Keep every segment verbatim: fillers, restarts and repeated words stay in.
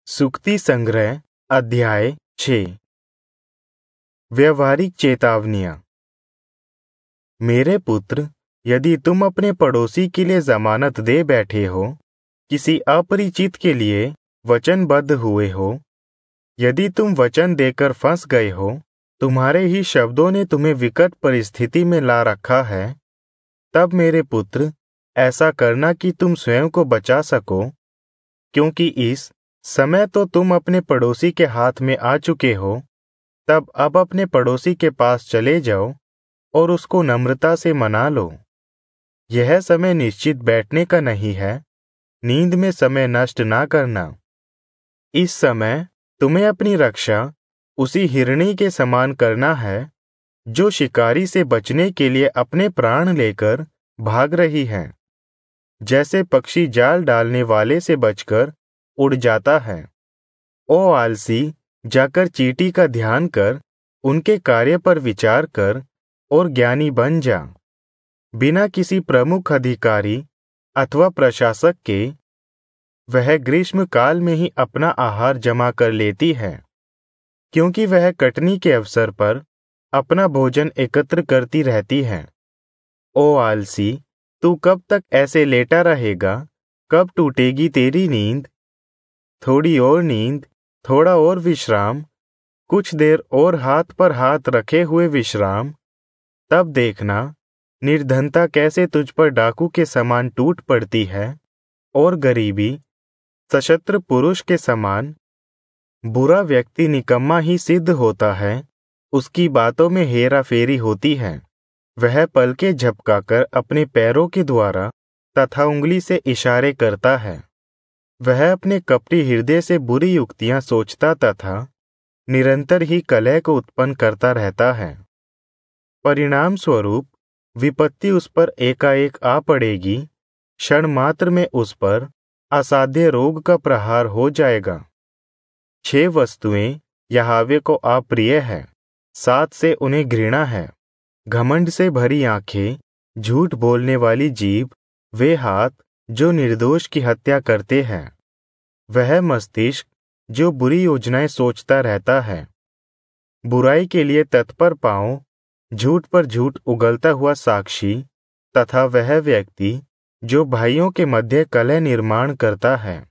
सूक्ति संग्रह अध्याय छः। व्यवहारिक चेतावनियां। मेरे पुत्र, यदि तुम अपने पड़ोसी के लिए जमानत दे बैठे हो, किसी अपरिचित के लिए वचनबद्ध हुए हो, यदि तुम वचन देकर फंस गए हो, तुम्हारे ही शब्दों ने तुम्हें विकट परिस्थिति में ला रखा है, तब मेरे पुत्र ऐसा करना कि तुम स्वयं को बचा सको, क्योंकि इस समय तो तुम अपने पड़ोसी के हाथ में आ चुके हो। तब अब अपने पड़ोसी के पास चले जाओ और उसको नम्रता से मना लो। यह समय निश्चित बैठने का नहीं है, नींद में समय नष्ट ना करना। इस समय तुम्हें अपनी रक्षा उसी हिरणी के समान करना है, जो शिकारी से बचने के लिए अपने प्राण लेकर भाग रही है। जैसे पक्षी जाल डालने वाले से बचकर उड़ जाता है। ओ आलसी, जाकर चींटी का ध्यान कर, उनके कार्य पर विचार कर और ज्ञानी बन जा। बिना किसी प्रमुख अधिकारी अथवा प्रशासक के वह ग्रीष्म काल में ही अपना आहार जमा कर लेती है, क्योंकि वह कटनी के अवसर पर अपना भोजन एकत्र करती रहती है। ओ आलसी, तू कब तक ऐसे लेटा रहेगा? कब टूटेगी तेरी नींद? थोड़ी और नींद, थोड़ा और विश्राम, कुछ देर और हाथ पर हाथ रखे हुए विश्राम। तब देखना निर्धनता कैसे तुझ पर डाकू के समान टूट पड़ती है और गरीबी सशस्त्र पुरुष के समान। बुरा व्यक्ति निकम्मा ही सिद्ध होता है, उसकी बातों में हेरा फेरी होती है। वह पलके झपकाकर अपने पैरों के द्वारा तथा उंगली से इशारे करता है। वह अपने कपटी हृदय से बुरी युक्तियां सोचता तथा निरंतर ही कलह को उत्पन्न करता रहता है। परिणाम स्वरूप विपत्ति उस पर एकाएक आ पड़ेगी, क्षण मात्र में उस पर असाध्य रोग का प्रहार हो जाएगा। छह वस्तुएं यहोवा को अप्रिय है, सात से उन्हें घृणा है: घमंड से भरी आंखें, झूठ बोलने वाली जीभ, वे हाथ जो निर्दोष की हत्या करते हैं, वह मस्तिष्क जो बुरी योजनाएं सोचता रहता है, बुराई के लिए तत्पर पांव, झूठ पर झूठ उगलता हुआ साक्षी, तथा वह व्यक्ति जो भाइयों के मध्य कलह निर्माण करता है।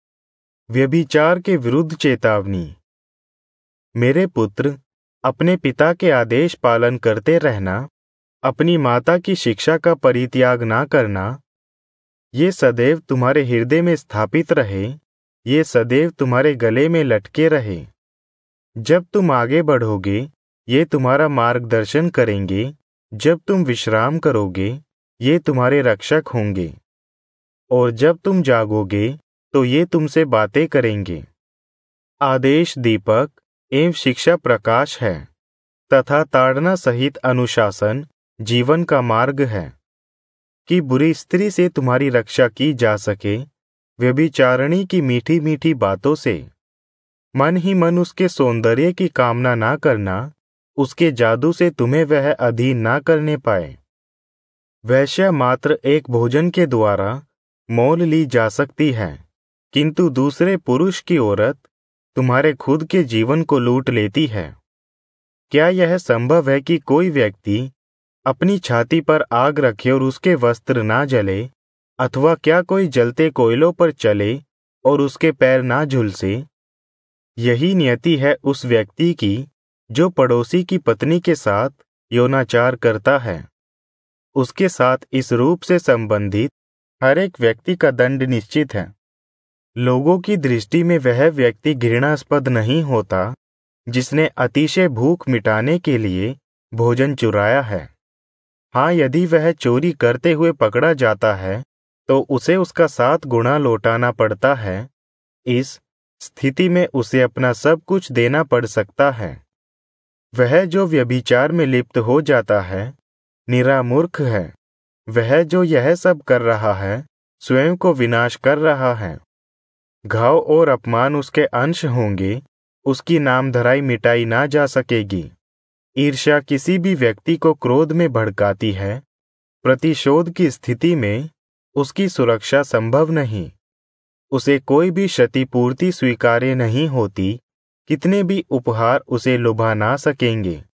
व्यभिचार के विरुद्ध चेतावनी। मेरे पुत्र, अपने पिता के आदेश पालन करते रहना, अपनी माता की शिक्षा का परित्याग ना करना। ये सदैव तुम्हारे हृदय में स्थापित रहे, ये सदैव तुम्हारे गले में लटके रहे। जब तुम आगे बढ़ोगे, ये तुम्हारा मार्गदर्शन करेंगे। जब तुम विश्राम करोगे, ये तुम्हारे रक्षक होंगे। और जब तुम जागोगे, तो ये तुमसे बातें करेंगे। आदेश दीपक एवं शिक्षा प्रकाश है, तथा ताड़ना सहित अनुशासन जीवन का मार्ग है। कि बुरी स्त्री से तुम्हारी रक्षा की जा सके, व्यभिचारिणी की मीठी मीठी बातों से। मन ही मन उसके सौंदर्य की कामना ना करना, उसके जादू से तुम्हें वह अधीन ना करने पाए। वैश्या मात्र एक भोजन के द्वारा मोल ली जा सकती है, किंतु दूसरे पुरुष की औरत तुम्हारे खुद के जीवन को लूट लेती है। क्या यह संभव है कि कोई व्यक्ति अपनी छाती पर आग रखे और उसके वस्त्र ना जले, अथवा क्या कोई जलते कोयलों पर चले और उसके पैर ना झुलसे? यही नियति है उस व्यक्ति की जो पड़ोसी की पत्नी के साथ यौनाचार करता है। उसके साथ इस रूप से संबंधित हर एक व्यक्ति का दंड निश्चित है। लोगों की दृष्टि में वह व्यक्ति घृणास्पद नहीं होता जिसने अतिशय भूख मिटाने के लिए भोजन चुराया है। हाँ, यदि वह चोरी करते हुए पकड़ा जाता है, तो उसे उसका सात गुना लौटाना पड़ता है। इस स्थिति में उसे अपना सब कुछ देना पड़ सकता है। वह जो व्यभिचार में लिप्त हो जाता है, निरा मूर्ख है। वह जो यह सब कर रहा है, स्वयं को विनाश कर रहा है। घाव और अपमान उसके अंश होंगे, उसकी नामधराई मिटाई ना जा सकेगी। ईर्ष्या किसी भी व्यक्ति को क्रोध में भड़काती है। प्रतिशोध की स्थिति में उसकी सुरक्षा संभव नहीं। उसे कोई भी क्षतिपूर्ति स्वीकार्य नहीं होती, कितने भी उपहार उसे लुभा ना सकेंगे।